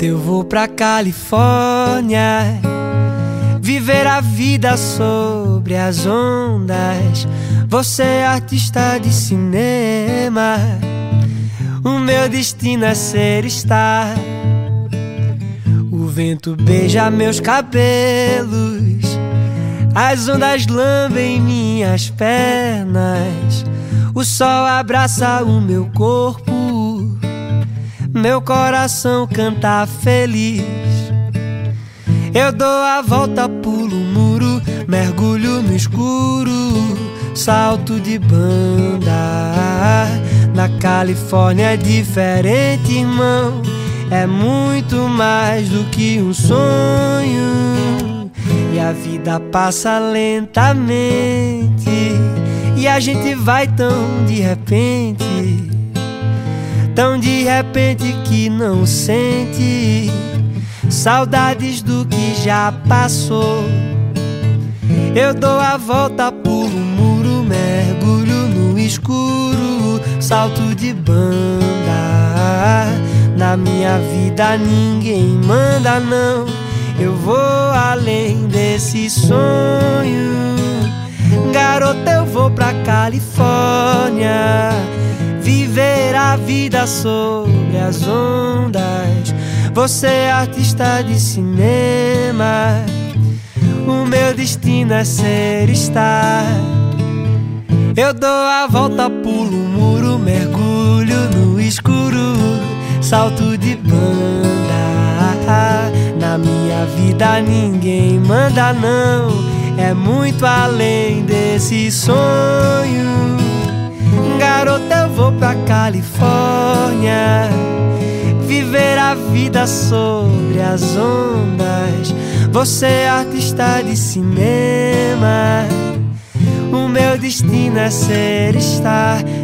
eu vou pra Califórnia, viver a vida sobre as ondas. Você é artista de cinema, o meu destino é ser star. O vento beija meus cabelos, as ondas lambem minhas pernas, o sol abraça o meu corpo, meu coração canta feliz. Eu dou a volta, pulo o muro, mergulho no escuro, salto de banda. Na Califórnia é diferente, irmão, é muito mais do que um sonho. E a vida passa lentamente, e a gente vai tão de repente, tão de repente que não sente saudades do que já passou. Eu dou a volta, pulo o muro, mergulho no escuro, salto de banda. Na minha vida ninguém manda não, eu vou além desse sonho. Garota, eu vou pra Califórnia, viver a vida sobre as ondas. Você é artista de cinema, o meu destino é ser star. Eu dou a volta, pulo o muro, mergulho no escuro, salto de banda. Na minha vida ninguém manda não, é muito além desse sonho. Garota, eu vou pra Califórnia, viver a vida sobre as ondas. Você é artista de cinema, o meu destino é ser star.